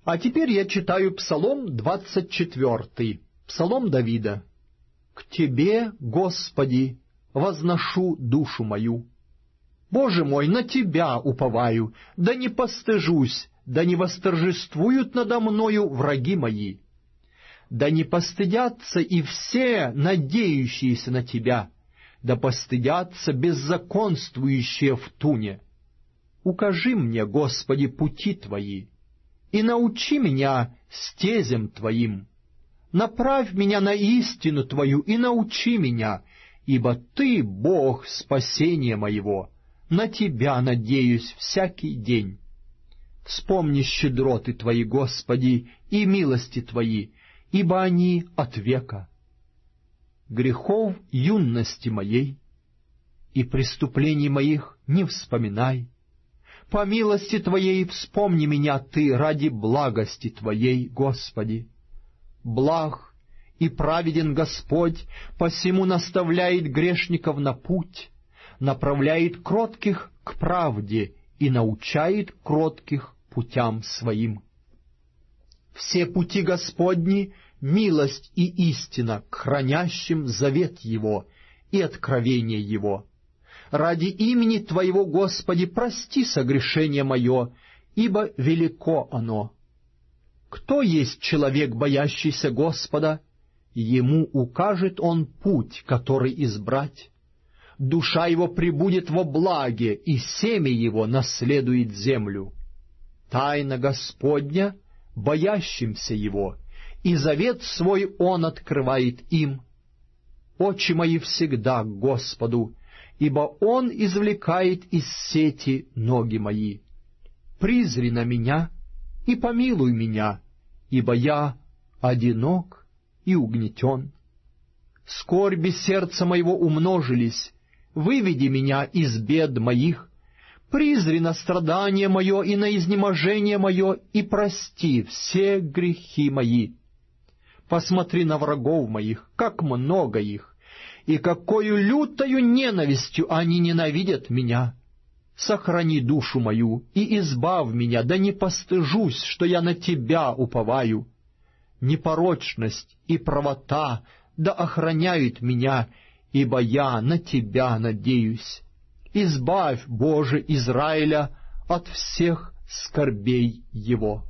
А теперь я читаю Псалом 24, Псалом Давида. «К Тебе, Господи, возношу душу мою. Боже мой, на Тебя уповаю, да не постыжусь, да не восторжествуют надо мною враги мои. Да не постыдятся и все, надеющиеся на Тебя, да постыдятся беззаконствующие в туне. Укажи мне, Господи, пути Твои, и научи меня стезям Твоим. Направь меня на истину Твою и научи меня, ибо Ты, Бог спасения моего, на Тебя надеюсь всякий день. Вспомни щедроты Твои, Господи, и милости Твои, ибо они от века. Грехов юности моей и преступлений моих не вспоминай. По милости Твоей вспомни меня Ты ради благости Твоей, Господи. Благ и праведен Господь, посему наставляет грешников на путь, направляет кротких к правде и научает кротких путям своим. Все пути Господни — милость и истина к хранящим завет Его и откровение Его. Ради имени Твоего, Господи, прости согрешение мое, ибо велико оно. Кто есть человек, боящийся Господа? Ему укажет Он путь, который избрать. Душа его пребудет во благе, и семя его наследует землю. Тайна Господня боящимся Его, и завет свой Он открывает им. Очи мои всегда к Господу, ибо Он извлекает из сети ноги мои. Призри на меня и помилуй меня, ибо я одинок и угнетен. Скорби сердца моего умножились, выведи меня из бед моих, призри на страдание мое и на изнеможение мое, и прости все грехи мои. Посмотри на врагов моих, как много их, и какою лютою ненавистью они ненавидят меня. Сохрани душу мою и избавь меня, да не постыжусь, что я на Тебя уповаю. Непорочность и правота да охраняют меня, ибо я на Тебя надеюсь. Избавь, Боже Израиля, от всех скорбей его».